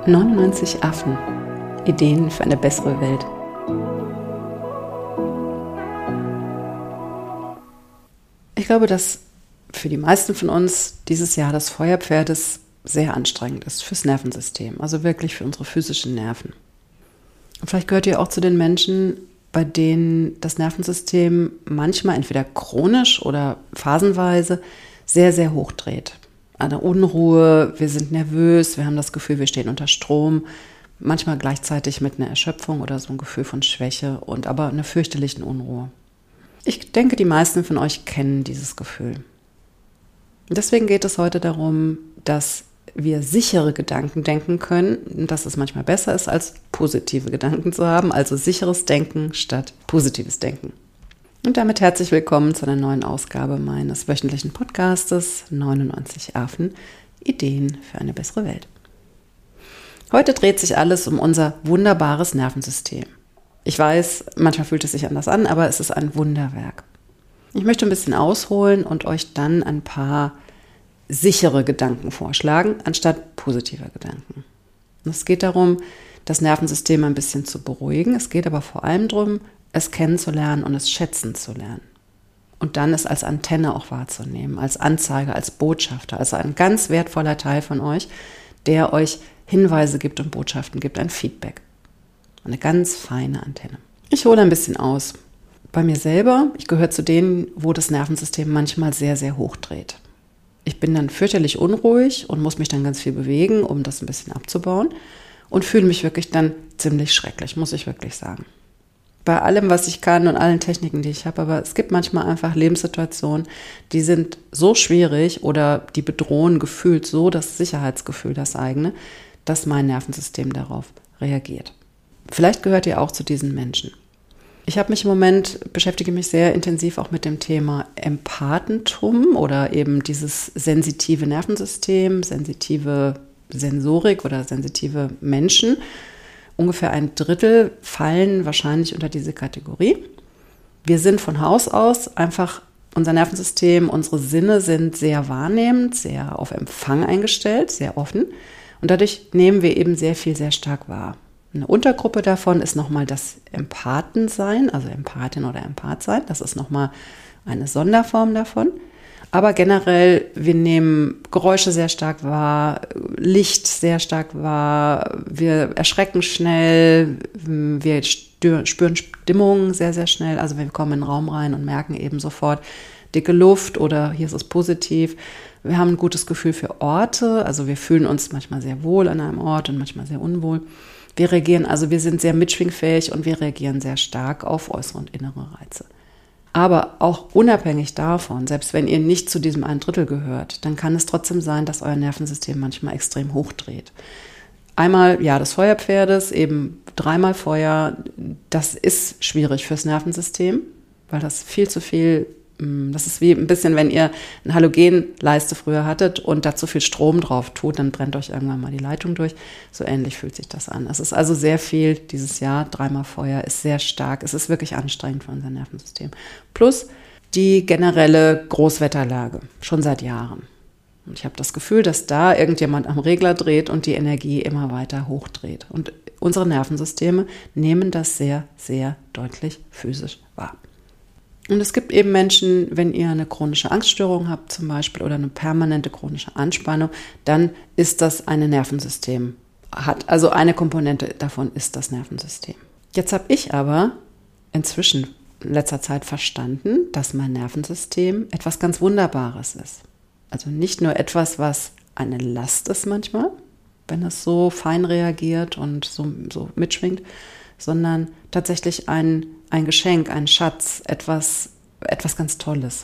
99 Affen. Ideen für eine bessere Welt. Ich glaube, dass für die meisten von uns dieses Jahr das Feuer des Pferdes sehr anstrengend ist fürs Nervensystem, also wirklich für unsere physischen Nerven. Und vielleicht gehört ihr auch zu den Menschen, bei denen das Nervensystem manchmal entweder chronisch oder phasenweise sehr, sehr hoch dreht. Eine Unruhe, wir sind nervös, wir haben das Gefühl, wir stehen unter Strom, manchmal gleichzeitig mit einer Erschöpfung oder so ein Gefühl von Schwäche und aber einer fürchterlichen Unruhe. Ich denke, die meisten von euch kennen dieses Gefühl. Deswegen geht es heute darum, dass wir sichere Gedanken denken können und dass es manchmal besser ist, als positive Gedanken zu haben, also sicheres Denken statt positives Denken. Und damit herzlich willkommen zu einer neuen Ausgabe meines wöchentlichen Podcastes 99 Affen, Ideen für eine bessere Welt. Heute dreht sich alles um unser wunderbares Nervensystem. Ich weiß, manchmal fühlt es sich anders an, aber es ist ein Wunderwerk. Ich möchte ein bisschen ausholen und euch dann ein paar sichere Gedanken vorschlagen, anstatt positiver Gedanken. Und es geht darum, das Nervensystem ein bisschen zu beruhigen. Es geht aber vor allem darum, es kennenzulernen und es schätzen zu lernen. Und dann es als Antenne auch wahrzunehmen, als Anzeiger, als Botschafter, also ein ganz wertvoller Teil von euch, der euch Hinweise gibt und Botschaften gibt, ein Feedback. Eine ganz feine Antenne. Ich hole ein bisschen aus. Bei mir selber, ich gehöre zu denen, wo das Nervensystem manchmal sehr, sehr hoch dreht. Ich bin dann fürchterlich unruhig und muss mich dann ganz viel bewegen, um das ein bisschen abzubauen und fühle mich wirklich dann ziemlich schrecklich, muss ich wirklich sagen. Bei allem, was ich kann und allen Techniken, die ich habe, aber es gibt manchmal einfach Lebenssituationen, die sind so schwierig oder die bedrohen gefühlt so das Sicherheitsgefühl, das eigene, dass mein Nervensystem darauf reagiert. Vielleicht gehört ihr auch zu diesen Menschen. Ich habe mich im Moment, beschäftige mich sehr intensiv auch mit dem Thema Empathentum oder eben dieses sensitive Nervensystem, sensitive Sensorik oder sensitive Menschen. Ungefähr 1/3 fallen wahrscheinlich unter diese Kategorie. Wir sind von Haus aus einfach, unser Nervensystem, unsere Sinne sind sehr wahrnehmend, sehr auf Empfang eingestellt, sehr offen. Und dadurch nehmen wir eben sehr viel, sehr stark wahr. Eine Untergruppe davon ist nochmal das Empathensein, also Empathin oder Empath sein. Das ist nochmal eine Sonderform davon. Aber generell, wir nehmen Geräusche sehr stark wahr, Licht sehr stark wahr, wir erschrecken schnell, wir spüren Stimmung sehr, sehr schnell. Also wir kommen in den Raum rein und merken eben sofort dicke Luft oder hier ist es positiv. Wir haben ein gutes Gefühl für Orte, also wir fühlen uns manchmal sehr wohl an einem Ort und manchmal sehr unwohl. Wir reagieren, also wir sind sehr mitschwingfähig und wir reagieren sehr stark auf äußere und innere Reize. Aber auch unabhängig davon, selbst wenn ihr nicht zu diesem 1/3 gehört, dann kann es trotzdem sein, dass euer Nervensystem manchmal extrem hochdreht. Einmal, ja, des Feuerpferdes, eben 3-mal Feuer, das ist schwierig fürs Nervensystem, weil das viel zu viel, das ist wie ein bisschen, wenn ihr eine Halogenleiste früher hattet und da zu viel Strom drauf tut, dann brennt euch irgendwann mal die Leitung durch. So ähnlich fühlt sich das an. Es ist also sehr viel dieses Jahr, 3-mal Feuer, ist sehr stark. Es ist wirklich anstrengend für unser Nervensystem. Plus die generelle Großwetterlage, schon seit Jahren. Und ich habe das Gefühl, dass da irgendjemand am Regler dreht und die Energie immer weiter hochdreht. Und unsere Nervensysteme nehmen das sehr, sehr deutlich physisch wahr. Und es gibt eben Menschen, wenn ihr eine chronische Angststörung habt zum Beispiel oder eine permanente chronische Anspannung, dann ist das ein Nervensystem. Also eine Komponente davon ist das Nervensystem. Jetzt habe ich aber inzwischen in letzter Zeit verstanden, dass mein Nervensystem etwas ganz Wunderbares ist. Also nicht nur etwas, was eine Last ist manchmal, wenn es so fein reagiert und so mitschwingt, sondern tatsächlich ein Geschenk, ein Schatz, etwas ganz Tolles.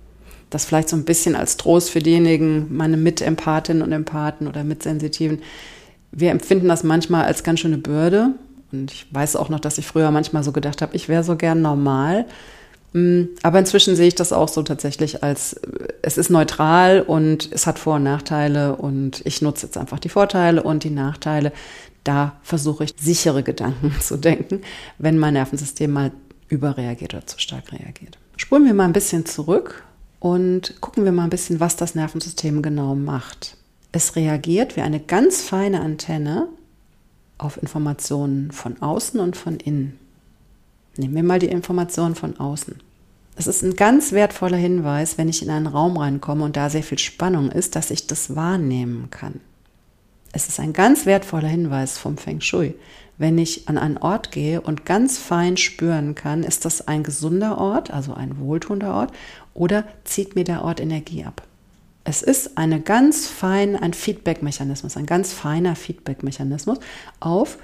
Das vielleicht so ein bisschen als Trost für diejenigen, meine Mitempathinnen und Empathen oder Mitsensitiven. Wir empfinden das manchmal als ganz schöne Bürde. Und ich weiß auch noch, dass ich früher manchmal so gedacht habe, ich wäre so gern normal. Aber inzwischen sehe ich das auch so tatsächlich als, es ist neutral und es hat Vor- und Nachteile und ich nutze jetzt einfach die Vorteile und die Nachteile. Da versuche ich, sichere Gedanken zu denken, wenn mein Nervensystem mal überreagiert oder zu stark reagiert. Spulen wir mal ein bisschen zurück und gucken wir mal ein bisschen, was das Nervensystem genau macht. Es reagiert wie eine ganz feine Antenne auf Informationen von außen und von innen. Nehmen wir mal die Informationen von außen. Es ist ein ganz wertvoller Hinweis, wenn ich in einen Raum reinkomme und da sehr viel Spannung ist, dass ich das wahrnehmen kann. Es ist ein ganz wertvoller Hinweis vom Feng Shui, wenn ich an einen Ort gehe und ganz fein spüren kann, ist das ein gesunder Ort, also ein wohltuender Ort, oder zieht mir der Ort Energie ab. Es ist ein ganz feiner Feedback-Mechanismus auf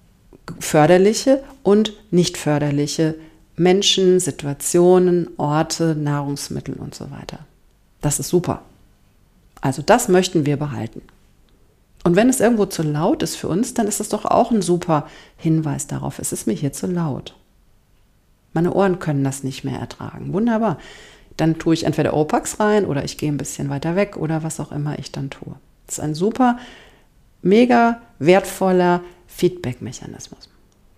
förderliche und nicht förderliche Menschen, Situationen, Orte, Nahrungsmittel und so weiter. Das ist super. Also das möchten wir behalten. Und wenn es irgendwo zu laut ist für uns, dann ist das doch auch ein super Hinweis darauf, es ist mir hier zu laut. Meine Ohren können das nicht mehr ertragen. Wunderbar. Dann tue ich entweder Oropax rein oder ich gehe ein bisschen weiter weg oder was auch immer ich dann tue. Das ist ein super, mega wertvoller Feedback-Mechanismus.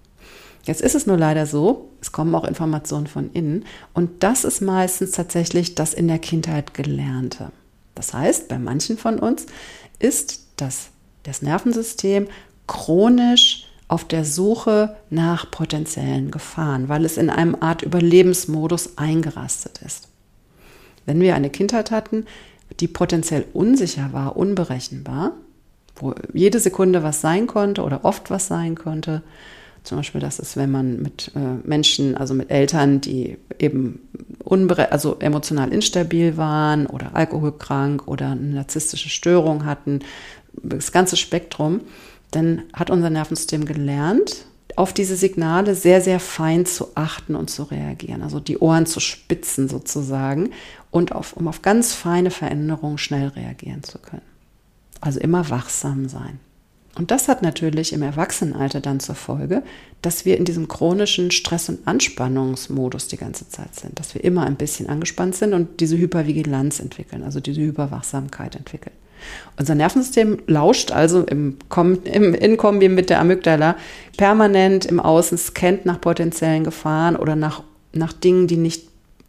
Jetzt ist es nur leider so, es kommen auch Informationen von innen und das ist meistens tatsächlich das in der Kindheit Gelernte. Das heißt, bei manchen von uns ist das Nervensystem chronisch auf der Suche nach potenziellen Gefahren, weil es in einem Art Überlebensmodus eingerastet ist. Wenn wir eine Kindheit hatten, die potenziell unsicher war, unberechenbar, wo jede Sekunde was sein konnte oder oft was sein konnte, zum Beispiel das ist, wenn man mit Menschen, also mit Eltern, die eben emotional instabil waren oder alkoholkrank oder eine narzisstische Störung hatten, das ganze Spektrum, dann hat unser Nervensystem gelernt, auf diese Signale sehr, sehr fein zu achten und zu reagieren. Also die Ohren zu spitzen sozusagen und um auf ganz feine Veränderungen schnell reagieren zu können. Also immer wachsam sein. Und das hat natürlich im Erwachsenenalter dann zur Folge, dass wir in diesem chronischen Stress- und Anspannungsmodus die ganze Zeit sind, dass wir immer ein bisschen angespannt sind und diese Hypervigilanz entwickeln, also diese Hyperwachsamkeit entwickeln. Unser Nervensystem lauscht also in Kombi mit der Amygdala permanent im Außen, scannt nach potenziellen Gefahren oder nach Dingen, die nicht,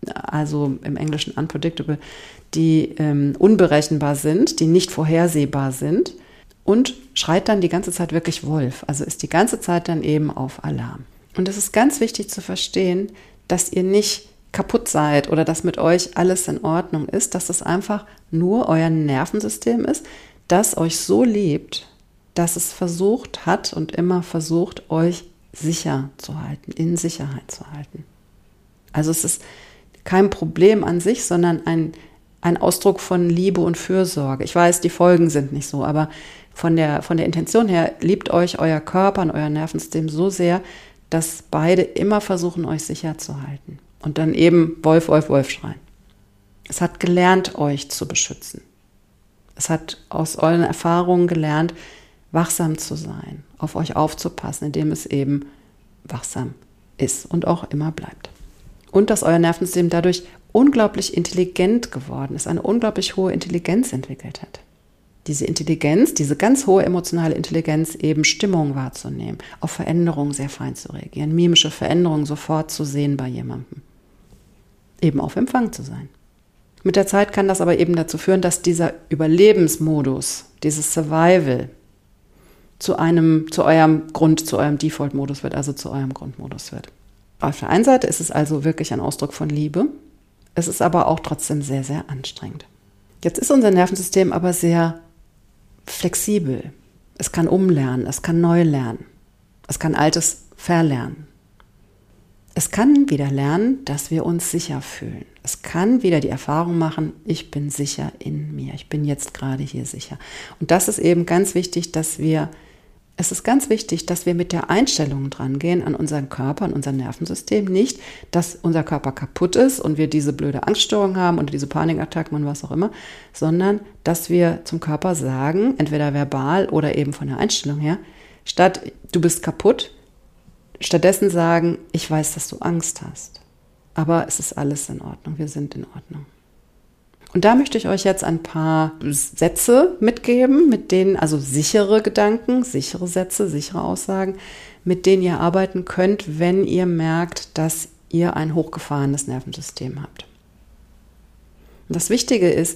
also im Englischen unpredictable, die unberechenbar sind, die nicht vorhersehbar sind und schreit dann die ganze Zeit wirklich Wolf, also ist die ganze Zeit dann eben auf Alarm. Und es ist ganz wichtig zu verstehen, dass ihr nicht kaputt seid oder dass mit euch alles in Ordnung ist, dass das einfach nur euer Nervensystem ist, das euch so liebt, dass es versucht hat und immer versucht, euch sicher zu halten, in Sicherheit zu halten. Also es ist kein Problem an sich, sondern ein Ausdruck von Liebe und Fürsorge. Ich weiß, die Folgen sind nicht so, aber von der Intention her liebt euch euer Körper und euer Nervensystem so sehr, dass beide immer versuchen, euch sicher zu halten. Und dann eben Wolf, Wolf, Wolf schreien. Es hat gelernt, euch zu beschützen. Es hat aus euren Erfahrungen gelernt, wachsam zu sein, auf euch aufzupassen, indem es eben wachsam ist und auch immer bleibt. Und dass euer Nervensystem dadurch unglaublich intelligent geworden ist, eine unglaublich hohe Intelligenz entwickelt hat. Diese Intelligenz, diese ganz hohe emotionale Intelligenz, eben Stimmung wahrzunehmen, auf Veränderungen sehr fein zu reagieren, mimische Veränderungen sofort zu sehen bei jemandem. Eben auf Empfang zu sein. Mit der Zeit kann das aber eben dazu führen, dass dieser Überlebensmodus, dieses Survival zu eurem Default-Modus wird, also zu eurem Grundmodus wird. Auf der einen Seite ist es also wirklich ein Ausdruck von Liebe, es ist aber auch trotzdem sehr, sehr anstrengend. Jetzt ist unser Nervensystem aber sehr flexibel. Es kann umlernen, es kann neu lernen, es kann Altes verlernen. Es kann wieder lernen, dass wir uns sicher fühlen. Es kann wieder die Erfahrung machen, ich bin sicher in mir, ich bin jetzt gerade hier sicher. Und das ist eben ganz wichtig, dass wir mit der Einstellung dran gehen an unseren Körper, an unser Nervensystem. Nicht, dass unser Körper kaputt ist und wir diese blöde Angststörung haben oder diese Panikattacken und was auch immer, sondern dass wir zum Körper sagen, entweder verbal oder eben von der Einstellung her, statt du bist kaputt, stattdessen sagen, ich weiß, dass du Angst hast. Aber es ist alles in Ordnung, wir sind in Ordnung. Und da möchte ich euch jetzt ein paar Sätze mitgeben, mit denen, also sichere Gedanken, sichere Sätze, sichere Aussagen, mit denen ihr arbeiten könnt, wenn ihr merkt, dass ihr ein hochgefahrenes Nervensystem habt. Und das Wichtige ist,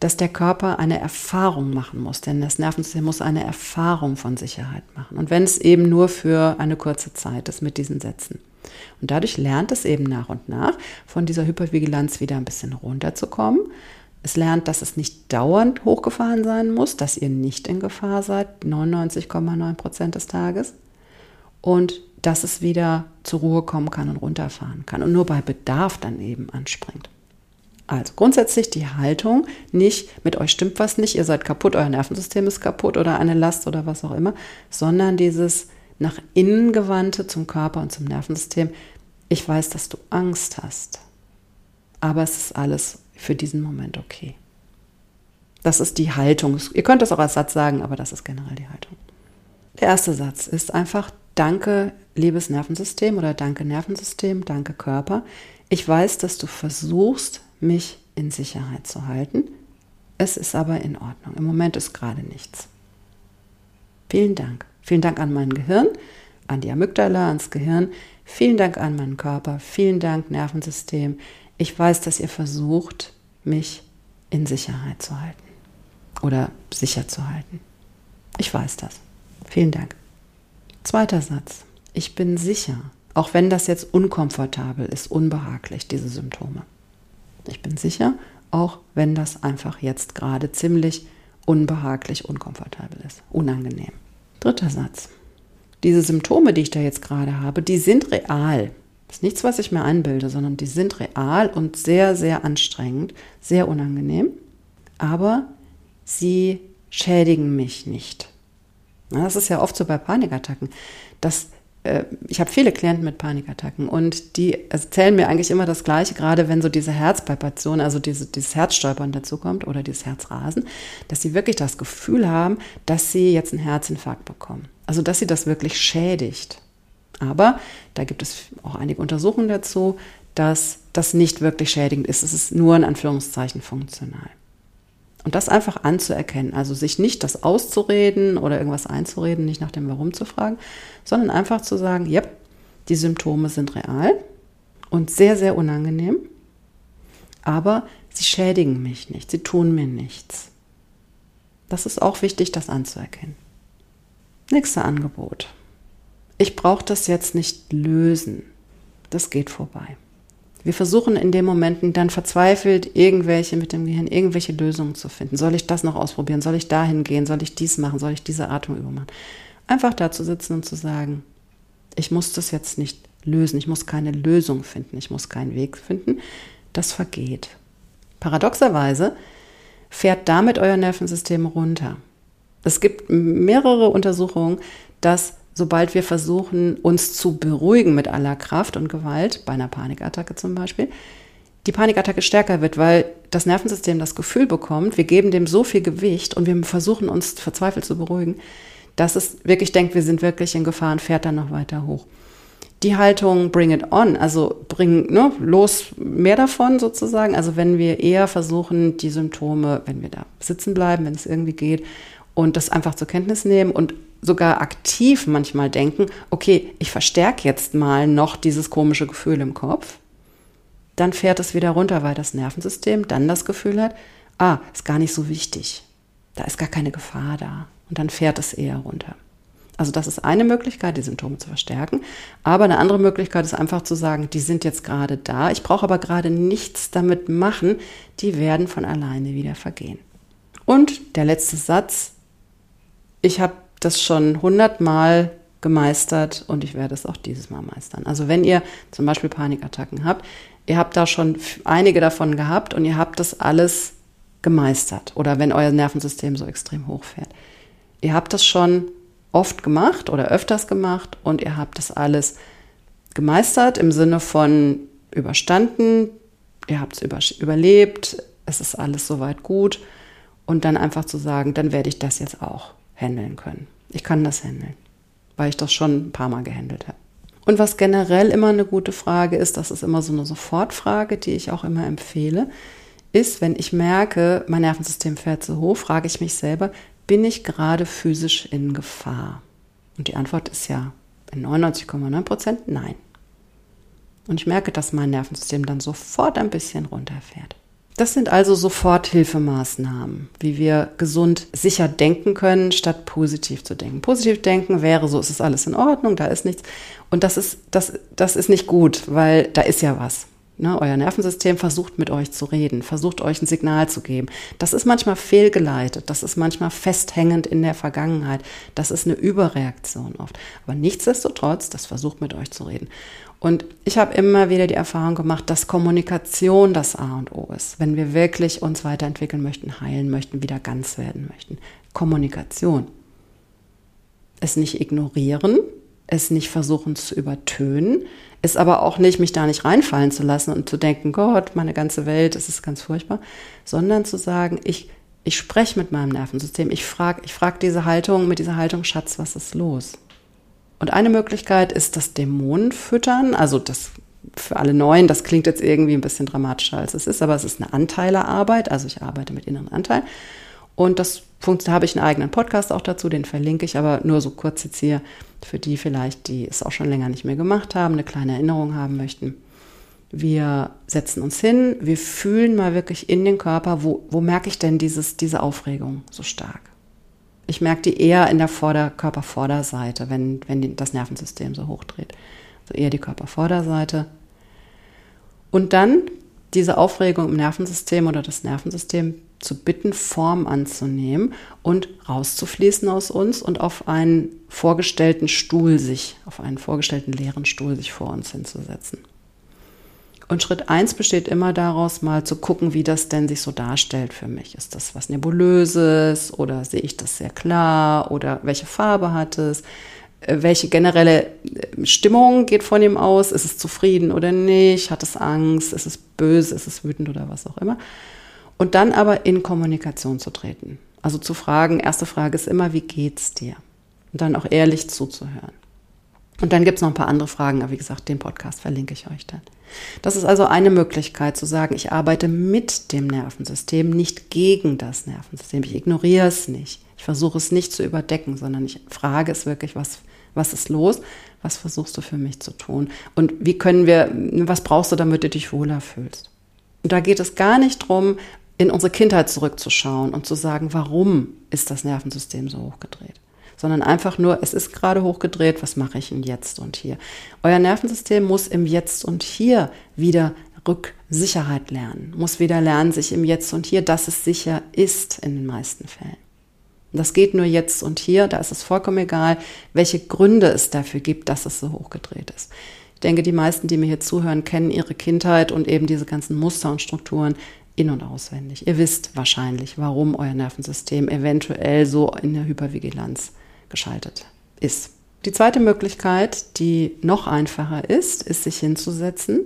dass der Körper eine Erfahrung machen muss, denn das Nervensystem muss eine Erfahrung von Sicherheit machen. Und wenn es eben nur für eine kurze Zeit ist mit diesen Sätzen. Und dadurch lernt es eben nach und nach, von dieser Hypervigilanz wieder ein bisschen runterzukommen. Es lernt, dass es nicht dauernd hochgefahren sein muss, dass ihr nicht in Gefahr seid, 99,9% des Tages. Und dass es wieder zur Ruhe kommen kann und runterfahren kann und nur bei Bedarf dann eben anspringt. Also grundsätzlich die Haltung, nicht mit euch stimmt was nicht, ihr seid kaputt, euer Nervensystem ist kaputt oder eine Last oder was auch immer, sondern dieses nach innen gewandte zum Körper und zum Nervensystem. Ich weiß, dass du Angst hast, aber es ist alles für diesen Moment okay. Das ist die Haltung. Ihr könnt das auch als Satz sagen, aber das ist generell die Haltung. Der erste Satz ist einfach: Danke, liebes Nervensystem oder danke Nervensystem, danke Körper. Ich weiß, dass du versuchst, mich in Sicherheit zu halten. Es ist aber in Ordnung. Im Moment ist gerade nichts. Vielen Dank. Vielen Dank an mein Gehirn, an die Amygdala, ans Gehirn. Vielen Dank an meinen Körper. Vielen Dank, Nervensystem. Ich weiß, dass ihr versucht, mich in Sicherheit zu halten oder sicher zu halten. Ich weiß das. Vielen Dank. Zweiter Satz. Ich bin sicher, auch wenn das jetzt unkomfortabel ist, unbehaglich, diese Symptome. Ich bin sicher, auch wenn das einfach jetzt gerade ziemlich unbehaglich, unkomfortabel ist, unangenehm. Dritter Satz. Diese Symptome, die ich da jetzt gerade habe, die sind real. Das ist nichts, was ich mir einbilde, sondern die sind real und sehr, sehr anstrengend, sehr unangenehm. Aber sie schädigen mich nicht. Das ist ja oft so bei Panikattacken. Ich habe viele Klienten mit Panikattacken und die erzählen mir eigentlich immer das Gleiche, gerade wenn so diese Herzpalpation, also dieses Herzstolpern dazu kommt oder dieses Herzrasen, dass sie wirklich das Gefühl haben, dass sie jetzt einen Herzinfarkt bekommen. Also dass sie das wirklich schädigt. Aber da gibt es auch einige Untersuchungen dazu, dass das nicht wirklich schädigend ist. Es ist nur in Anführungszeichen funktional. Und das einfach anzuerkennen, also sich nicht das auszureden oder irgendwas einzureden, nicht nach dem Warum zu fragen, sondern einfach zu sagen, ja, die Symptome sind real und sehr, sehr unangenehm, aber sie schädigen mich nicht, sie tun mir nichts. Das ist auch wichtig, das anzuerkennen. Nächster Angebot. Ich brauche das jetzt nicht lösen, das geht vorbei. Wir versuchen in den Momenten dann verzweifelt mit dem Gehirn irgendwelche Lösungen zu finden. Soll ich das noch ausprobieren? Soll ich dahin gehen? Soll ich dies machen? Soll ich diese Atemübung machen? Einfach da zu sitzen und zu sagen, ich muss das jetzt nicht lösen. Ich muss keine Lösung finden. Ich muss keinen Weg finden. Das vergeht. Paradoxerweise fährt damit euer Nervensystem runter. Es gibt mehrere Untersuchungen, dass sobald wir versuchen, uns zu beruhigen mit aller Kraft und Gewalt, bei einer Panikattacke zum Beispiel, die Panikattacke stärker wird, weil das Nervensystem das Gefühl bekommt, wir geben dem so viel Gewicht und wir versuchen uns verzweifelt zu beruhigen, dass es wirklich denkt, wir sind wirklich in Gefahr und fährt dann noch weiter hoch. Die Haltung bring it on, also los mehr davon sozusagen, also wenn wir eher versuchen, die Symptome, wenn wir da sitzen bleiben, wenn es irgendwie geht, und das einfach zur Kenntnis nehmen und sogar aktiv manchmal denken, okay, ich verstärke jetzt mal noch dieses komische Gefühl im Kopf, dann fährt es wieder runter, weil das Nervensystem dann das Gefühl hat, ist gar nicht so wichtig, da ist gar keine Gefahr da und dann fährt es eher runter. Also das ist eine Möglichkeit, die Symptome zu verstärken, aber eine andere Möglichkeit ist einfach zu sagen, die sind jetzt gerade da, ich brauche aber gerade nichts damit machen, die werden von alleine wieder vergehen. Und der letzte Satz, ich habe das schon 100-mal gemeistert und ich werde es auch dieses Mal meistern. Also wenn ihr zum Beispiel Panikattacken habt, ihr habt da schon einige davon gehabt und ihr habt das alles gemeistert. Oder wenn euer Nervensystem so extrem hochfährt. Ihr habt das schon oft gemacht oder öfters gemacht und ihr habt das alles gemeistert im Sinne von überstanden, ihr habt es überlebt, es ist alles soweit gut und dann einfach zu sagen, dann werde ich das jetzt auch handeln können. Ich kann das handeln, weil ich das schon ein paar Mal gehandelt habe. Und was generell immer eine gute Frage ist, das ist immer so eine Sofortfrage, die ich auch immer empfehle, ist, wenn ich merke, mein Nervensystem fährt so hoch, frage ich mich selber, bin ich gerade physisch in Gefahr? Und die Antwort ist ja in 99,9% nein. Und ich merke, dass mein Nervensystem dann sofort ein bisschen runterfährt. Das sind also Soforthilfemaßnahmen, wie wir gesund sicher denken können, statt positiv zu denken. Positiv denken wäre so, es ist alles in Ordnung, da ist nichts. Und das ist nicht gut, weil da ist ja was. Ne? Euer Nervensystem versucht mit euch zu reden, versucht euch ein Signal zu geben. Das ist manchmal fehlgeleitet, das ist manchmal festhängend in der Vergangenheit. Das ist eine Überreaktion oft. Aber nichtsdestotrotz, das versucht mit euch zu reden. Und ich habe immer wieder die Erfahrung gemacht, dass Kommunikation das A und O ist. Wenn wir wirklich uns weiterentwickeln möchten, heilen möchten, wieder ganz werden möchten. Kommunikation. Es nicht ignorieren, es nicht versuchen zu übertönen, es aber auch nicht, mich da nicht reinfallen zu lassen und zu denken, Gott, meine ganze Welt, es ist ganz furchtbar, sondern zu sagen, ich spreche mit meinem Nervensystem, ich frag mit dieser Haltung, Schatz, was ist los? Und eine Möglichkeit ist das Dämonen füttern, also das für alle Neuen, das klingt jetzt irgendwie ein bisschen dramatischer als es ist, aber es ist eine Anteilerarbeit, also ich arbeite mit inneren Anteilen und da habe ich einen eigenen Podcast auch dazu, den verlinke ich, aber nur so kurz jetzt hier für die vielleicht, die es auch schon länger nicht mehr gemacht haben, eine kleine Erinnerung haben möchten. Wir setzen uns hin, wir fühlen mal wirklich in den Körper, wo merke ich denn diese Aufregung so stark? Ich merke die eher in der Körpervorderseite, wenn das Nervensystem so hochdreht. Also eher die Körpervorderseite. Und dann diese Aufregung im Nervensystem oder das Nervensystem zu bitten, Form anzunehmen und rauszufließen aus uns und auf einen vorgestellten leeren Stuhl sich vor uns hinzusetzen. Und Schritt 1 besteht immer daraus, mal zu gucken, wie das denn sich so darstellt für mich. Ist das was Nebulöses oder sehe ich das sehr klar oder welche Farbe hat es? Welche generelle Stimmung geht von ihm aus? Ist es zufrieden oder nicht? Hat es Angst? Ist es böse? Ist es wütend oder was auch immer? Und dann aber in Kommunikation zu treten. Also zu fragen, erste Frage ist immer, wie geht's dir? Und dann auch ehrlich zuzuhören. Und dann gibt es noch ein paar andere Fragen, aber wie gesagt, den Podcast verlinke ich euch dann. Das ist also eine Möglichkeit zu sagen, ich arbeite mit dem Nervensystem, nicht gegen das Nervensystem. Ich ignoriere es nicht. Ich versuche es nicht zu überdecken, sondern ich frage es wirklich, was ist los? Was versuchst du für mich zu tun? Und was brauchst du, damit du dich wohler fühlst? Und da geht es gar nicht darum, in unsere Kindheit zurückzuschauen und zu sagen, warum ist das Nervensystem so hochgedreht? Sondern einfach nur, es ist gerade hochgedreht, was mache ich denn jetzt und hier? Euer Nervensystem muss im Jetzt und Hier wieder Rücksicherheit lernen, muss wieder lernen, sich im Jetzt und Hier, dass es sicher ist in den meisten Fällen. Und das geht nur jetzt und hier, da ist es vollkommen egal, welche Gründe es dafür gibt, dass es so hochgedreht ist. Ich denke, die meisten, die mir hier zuhören, kennen ihre Kindheit und eben diese ganzen Muster und Strukturen in- und auswendig. Ihr wisst wahrscheinlich, warum euer Nervensystem eventuell so in der Hypervigilanz geschaltet ist. Die zweite Möglichkeit, die noch einfacher ist sich hinzusetzen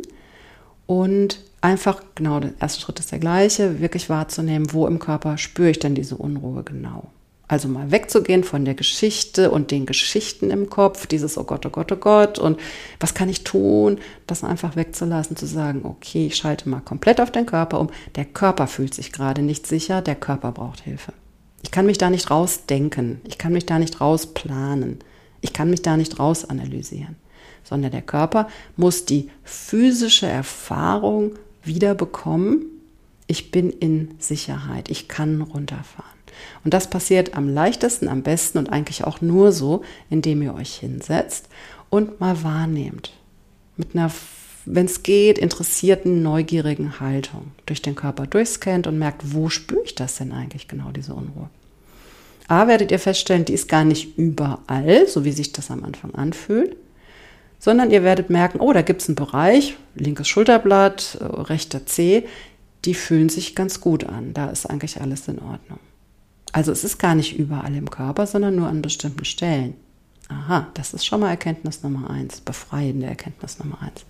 und einfach, genau, der erste Schritt ist der gleiche, wirklich wahrzunehmen, wo im Körper spüre ich denn diese Unruhe genau. Also mal wegzugehen von der Geschichte und den Geschichten im Kopf, dieses oh Gott, oh Gott, oh Gott und was kann ich tun, das einfach wegzulassen, zu sagen, okay, ich schalte mal komplett auf den Körper um. Der Körper fühlt sich gerade nicht sicher, der Körper braucht Hilfe. Ich kann mich da nicht rausdenken, ich kann mich da nicht rausplanen, ich kann mich da nicht rausanalysieren, sondern der Körper muss die physische Erfahrung wieder bekommen, ich bin in Sicherheit, ich kann runterfahren. Und das passiert am leichtesten, am besten und eigentlich auch nur so, indem ihr euch hinsetzt und mal wahrnehmt. Mit einer, wenn es geht, interessierten, neugierigen Haltung durch den Körper durchscannt und merkt, wo spüre ich das denn eigentlich genau, diese Unruhe. Werdet ihr feststellen, die ist gar nicht überall, so wie sich das am Anfang anfühlt, sondern ihr werdet merken, da gibt es einen Bereich, linkes Schulterblatt, rechter Zeh, die fühlen sich ganz gut an. Da ist eigentlich alles in Ordnung. Also es ist gar nicht überall im Körper, sondern nur an bestimmten Stellen. Aha, das ist schon mal Erkenntnis Nummer 1, befreiende Erkenntnis Nummer 1.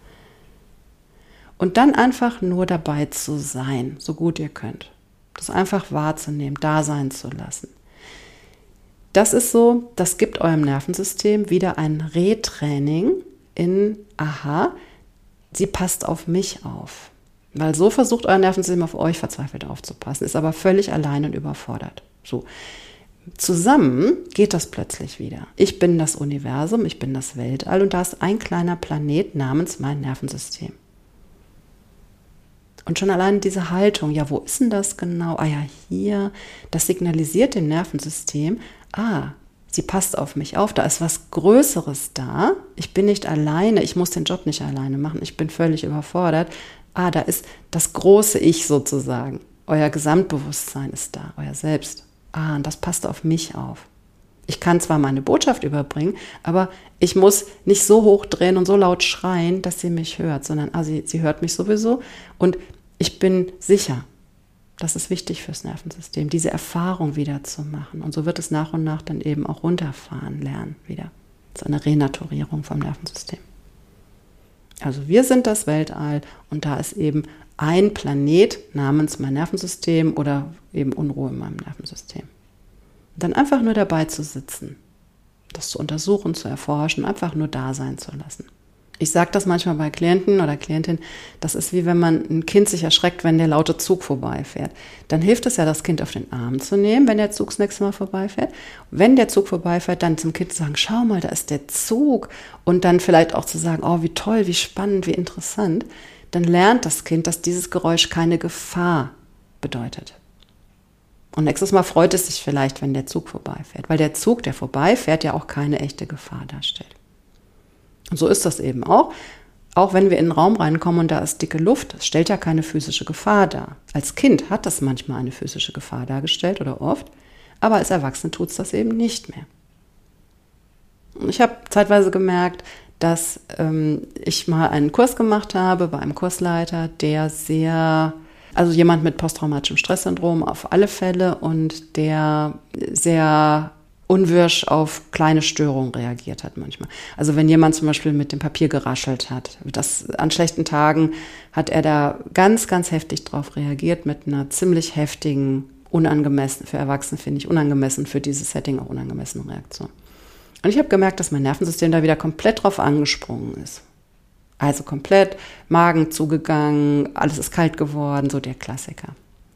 Und dann einfach nur dabei zu sein, so gut ihr könnt. Das einfach wahrzunehmen, da sein zu lassen. Das ist so, das gibt eurem Nervensystem wieder ein Retraining in, sie passt auf mich auf. Weil so versucht euer Nervensystem auf euch verzweifelt aufzupassen, ist aber völlig allein und überfordert. So. Zusammen geht das plötzlich wieder. Ich bin das Universum, ich bin das Weltall und da ist ein kleiner Planet namens mein Nervensystem. Und schon allein diese Haltung, ja, wo ist denn das genau? Ah ja, hier, das signalisiert dem Nervensystem, sie passt auf mich auf, da ist was Größeres da. Ich bin nicht alleine, ich muss den Job nicht alleine machen, ich bin völlig überfordert. Da ist das große Ich sozusagen. Euer Gesamtbewusstsein ist da, euer Selbst. Und das passt auf mich auf. Ich kann zwar meine Botschaft überbringen, aber ich muss nicht so hoch drehen und so laut schreien, dass sie mich hört, sondern sie hört mich sowieso und ich bin sicher. Das ist wichtig fürs Nervensystem, diese Erfahrung wieder zu machen. Und so wird es nach und nach dann eben auch runterfahren lernen wieder. Das ist eine Renaturierung vom Nervensystem. Also wir sind das Weltall und da ist eben ein Planet namens mein Nervensystem oder eben Unruhe in meinem Nervensystem. Und dann einfach nur dabei zu sitzen, das zu untersuchen, zu erforschen, einfach nur da sein zu lassen. Ich sage das manchmal bei Klienten oder Klientinnen, das ist wie wenn man ein Kind sich erschreckt, wenn der laute Zug vorbeifährt. Dann hilft es ja, das Kind auf den Arm zu nehmen, wenn der Zug das nächste Mal vorbeifährt. Wenn der Zug vorbeifährt, dann zum Kind zu sagen, schau mal, da ist der Zug. Und dann vielleicht auch zu sagen, oh, wie toll, wie spannend, wie interessant. Dann lernt das Kind, dass dieses Geräusch keine Gefahr bedeutet. Und nächstes Mal freut es sich vielleicht, wenn der Zug vorbeifährt. Weil der Zug, der vorbeifährt, ja auch keine echte Gefahr darstellt. Und so ist das eben auch. Auch wenn wir in einen Raum reinkommen und da ist dicke Luft, das stellt ja keine physische Gefahr dar. Als Kind hat das manchmal eine physische Gefahr dargestellt oder oft, aber als Erwachsene tut es das eben nicht mehr. Und ich habe zeitweise gemerkt, dass ich mal einen Kurs gemacht habe bei einem Kursleiter, der also jemand mit posttraumatischem Stresssyndrom auf alle Fälle und der sehr unwirsch auf kleine Störungen reagiert hat manchmal. Also wenn jemand zum Beispiel mit dem Papier geraschelt hat, an schlechten Tagen hat er da ganz, ganz heftig drauf reagiert mit einer ziemlich heftigen, unangemessen, für Erwachsene finde ich unangemessen, für dieses Setting auch unangemessene Reaktion. Und ich habe gemerkt, dass mein Nervensystem da wieder komplett drauf angesprungen ist. Also komplett Magen zugegangen, alles ist kalt geworden, so der Klassiker.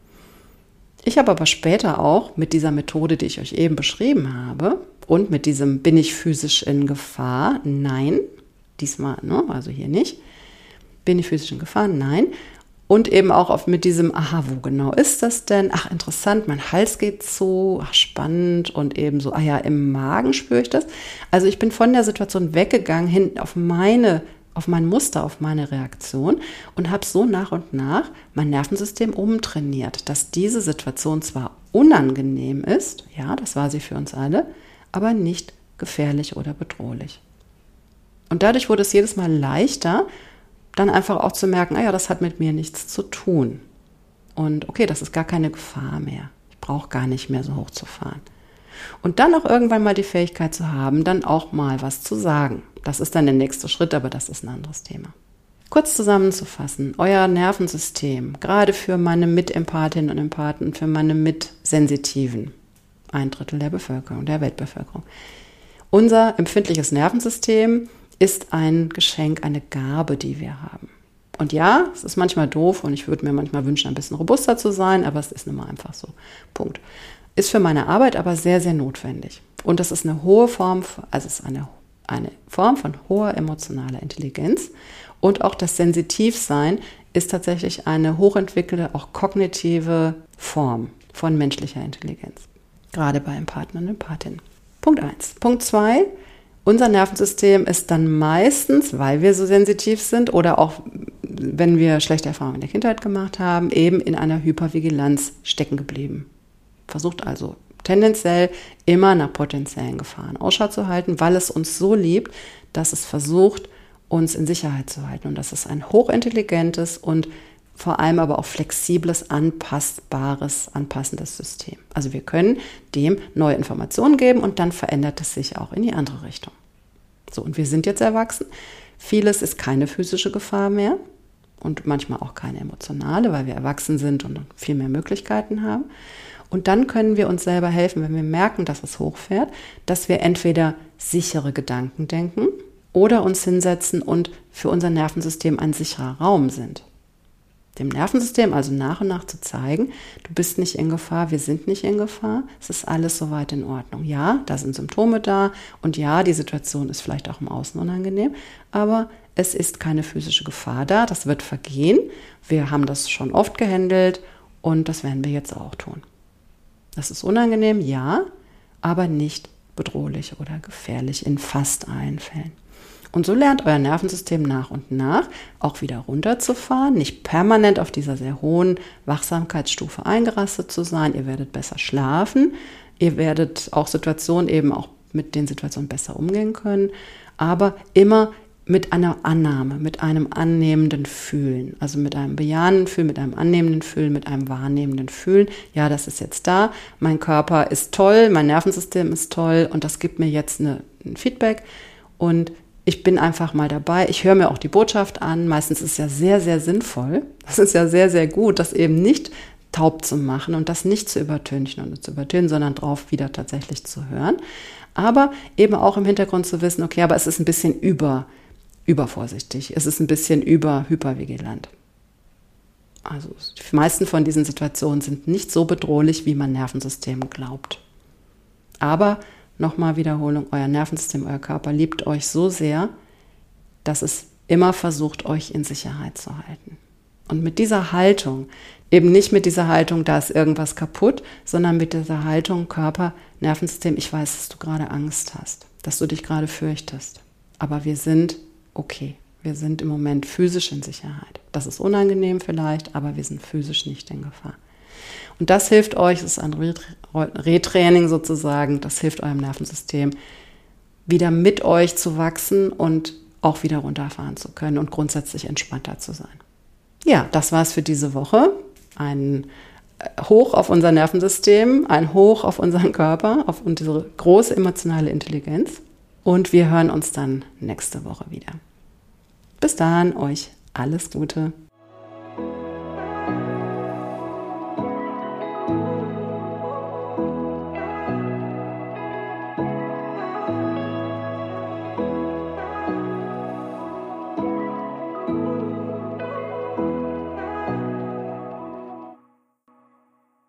Ich habe aber später auch mit dieser Methode, die ich euch eben beschrieben habe, und mit diesem bin ich physisch in Gefahr? Nein. Diesmal, also hier nicht. Bin ich physisch in Gefahr? Nein. Und eben auch mit diesem, wo genau ist das denn? Interessant, mein Hals geht zu, spannend und eben so, im Magen spüre ich das. Also ich bin von der Situation weggegangen, hin auf mein Muster, auf meine Reaktion und habe so nach und nach mein Nervensystem umtrainiert, dass diese Situation zwar unangenehm ist, ja, das war sie für uns alle, aber nicht gefährlich oder bedrohlich. Und dadurch wurde es jedes Mal leichter, dann einfach auch zu merken, das hat mit mir nichts zu tun. Und okay, das ist gar keine Gefahr mehr. Ich brauche gar nicht mehr so hoch zu fahren. Und dann auch irgendwann mal die Fähigkeit zu haben, dann auch mal was zu sagen. Das ist dann der nächste Schritt, aber das ist ein anderes Thema. Kurz zusammenzufassen, euer Nervensystem, gerade für meine Mitempathinnen und Empathen und für meine Mitsensitiven, 1/3 der Bevölkerung, der Weltbevölkerung. Unser empfindliches Nervensystem ist ein Geschenk, eine Gabe, die wir haben. Und ja, es ist manchmal doof und ich würde mir manchmal wünschen, ein bisschen robuster zu sein, aber es ist nun mal einfach so. Punkt. Ist für meine Arbeit aber sehr, sehr notwendig. Und das ist eine hohe Form, also es ist eine Form von hoher emotionaler Intelligenz. Und auch das Sensitivsein ist tatsächlich eine hochentwickelte, auch kognitive Form von menschlicher Intelligenz. Gerade bei Empathen und Empathinnen. Punkt 1. Punkt 2. Unser Nervensystem ist dann meistens, weil wir so sensitiv sind oder auch wenn wir schlechte Erfahrungen in der Kindheit gemacht haben, eben in einer Hypervigilanz stecken geblieben. Versucht also tendenziell immer nach potenziellen Gefahren Ausschau zu halten, weil es uns so liebt, dass es versucht, uns in Sicherheit zu halten. Und das ist ein hochintelligentes und vor allem aber auch flexibles, anpassendes System. Also wir können dem neue Informationen geben und dann verändert es sich auch in die andere Richtung. So, und wir sind jetzt erwachsen. Vieles ist keine physische Gefahr mehr und manchmal auch keine emotionale, weil wir erwachsen sind und viel mehr Möglichkeiten haben. Und dann können wir uns selber helfen, wenn wir merken, dass es hochfährt, dass wir entweder sichere Gedanken denken oder uns hinsetzen und für unser Nervensystem ein sicherer Raum sind. Dem Nervensystem also nach und nach zu zeigen, du bist nicht in Gefahr, wir sind nicht in Gefahr, es ist alles soweit in Ordnung. Ja, da sind Symptome da und ja, die Situation ist vielleicht auch im Außen unangenehm, aber es ist keine physische Gefahr da, das wird vergehen. Wir haben das schon oft gehandelt und das werden wir jetzt auch tun. Das ist unangenehm, ja, aber nicht bedrohlich oder gefährlich in fast allen Fällen. Und so lernt euer Nervensystem nach und nach auch wieder runterzufahren, nicht permanent auf dieser sehr hohen Wachsamkeitsstufe eingerastet zu sein. Ihr werdet besser schlafen, ihr werdet auch Situationen eben auch mit den Situationen besser umgehen können, aber immer mit einer Annahme, mit einem annehmenden Fühlen, also mit einem bejahenden Fühlen, mit einem annehmenden Fühlen, mit einem wahrnehmenden Fühlen. Ja, das ist jetzt da, mein Körper ist toll, mein Nervensystem ist toll und das gibt mir jetzt ein Feedback und ich bin einfach mal dabei. Ich höre mir auch die Botschaft an. Meistens ist es ja sehr, sehr sinnvoll. Das ist ja sehr, sehr gut, das eben nicht taub zu machen und das nicht zu übertünchen und zu übertönen, sondern drauf wieder tatsächlich zu hören. Aber eben auch im Hintergrund zu wissen, okay, aber es ist ein bisschen übervorsichtig. Es ist ein bisschen hypervigilant. Also die meisten von diesen Situationen sind nicht so bedrohlich, wie mein Nervensystem glaubt. Aber nochmal Wiederholung, euer Nervensystem, euer Körper liebt euch so sehr, dass es immer versucht, euch in Sicherheit zu halten. Und mit dieser Haltung, eben nicht mit dieser Haltung, da ist irgendwas kaputt, sondern mit dieser Haltung, Körper, Nervensystem, ich weiß, dass du gerade Angst hast, dass du dich gerade fürchtest. Aber wir sind okay. Wir sind im Moment physisch in Sicherheit. Das ist unangenehm vielleicht, aber wir sind physisch nicht in Gefahr. Und das hilft euch, das ist ein Retraining sozusagen, das hilft eurem Nervensystem, wieder mit euch zu wachsen und auch wieder runterfahren zu können und grundsätzlich entspannter zu sein. Ja, das war's für diese Woche. Ein Hoch auf unser Nervensystem, ein Hoch auf unseren Körper, auf unsere große emotionale Intelligenz. Und wir hören uns dann nächste Woche wieder. Bis dahin, euch alles Gute.